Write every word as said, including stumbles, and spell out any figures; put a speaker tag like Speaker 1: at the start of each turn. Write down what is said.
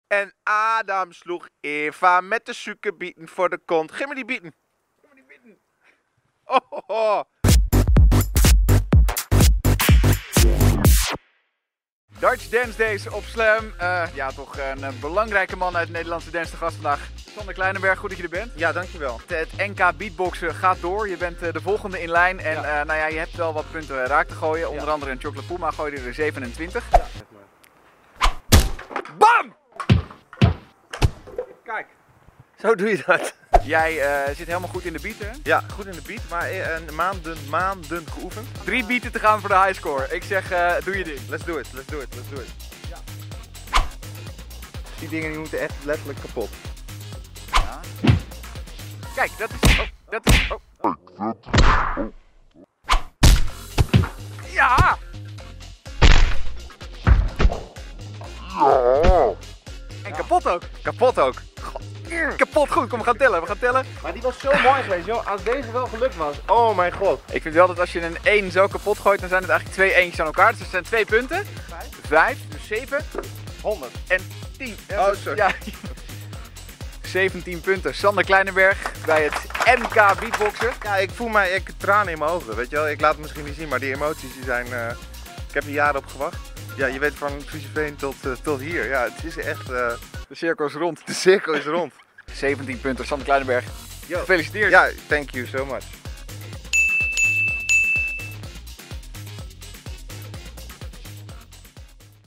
Speaker 1: En Adam sloeg Eva met de suikerbieten voor de kont. Geef me die bieten. Geef me die bieten. Oh, oh, oh. Dutch Dance Days op Slam. Uh, ja, toch een, een belangrijke man uit de Nederlandse dance te gast vandaag. Sander Kleinenberg, goed dat je er bent.
Speaker 2: Ja, dankjewel.
Speaker 1: Het N K beatboxen gaat door. Je bent uh, de volgende in lijn. En ja. Uh, nou ja, je hebt wel wat punten raak te gooien. Onder ja. andere een Chocolate Puma gooide er zevenentwintig. Ja. Bam!
Speaker 2: Kijk, zo doe je dat.
Speaker 1: Jij uh, zit helemaal goed in de beat, hè?
Speaker 2: Ja, goed in de beat, maar uh, maanden, maanden geoefend.
Speaker 1: Drie beaten te gaan voor de highscore. Ik zeg, uh, doe je ding.
Speaker 2: Let's do it, let's do it, let's do it. Ja. Die dingen die moeten echt letterlijk kapot.
Speaker 1: Ja. Kijk, dat is... Oh, dat is... Oh. Ja!
Speaker 2: Ja!
Speaker 1: En kapot ook.
Speaker 2: Kapot ook.
Speaker 1: Kapot goed, kom we gaan tellen, we gaan tellen.
Speaker 2: Maar die was zo mooi geweest, joh. Als deze wel gelukt was. Oh mijn god.
Speaker 1: Ik vind wel dat als je een één zo kapot gooit, dan zijn het eigenlijk twee eentjes aan elkaar. Dus het zijn twee punten. Vijf. Vijf, dus zeven.
Speaker 2: honderd.
Speaker 1: En tien.
Speaker 2: Ja, oh, sorry. Ja.
Speaker 1: zeventien punten. Sander Kleinenberg bij het N K beatboxen.
Speaker 2: Ja, ik voel mij, ik tranen in mijn ogen, weet je wel. Ik laat het misschien niet zien, maar die emoties die zijn, uh, ik heb er jaren op gewacht. Ja, je weet van Frieseveen tot, uh, tot hier. Ja, het is echt... Uh...
Speaker 1: De cirkel is rond.
Speaker 2: De cirkel is rond.
Speaker 1: zeventien punten, Sander Kleinenberg.
Speaker 2: Yo.
Speaker 1: Gefeliciteerd.
Speaker 2: Ja, thank you so much.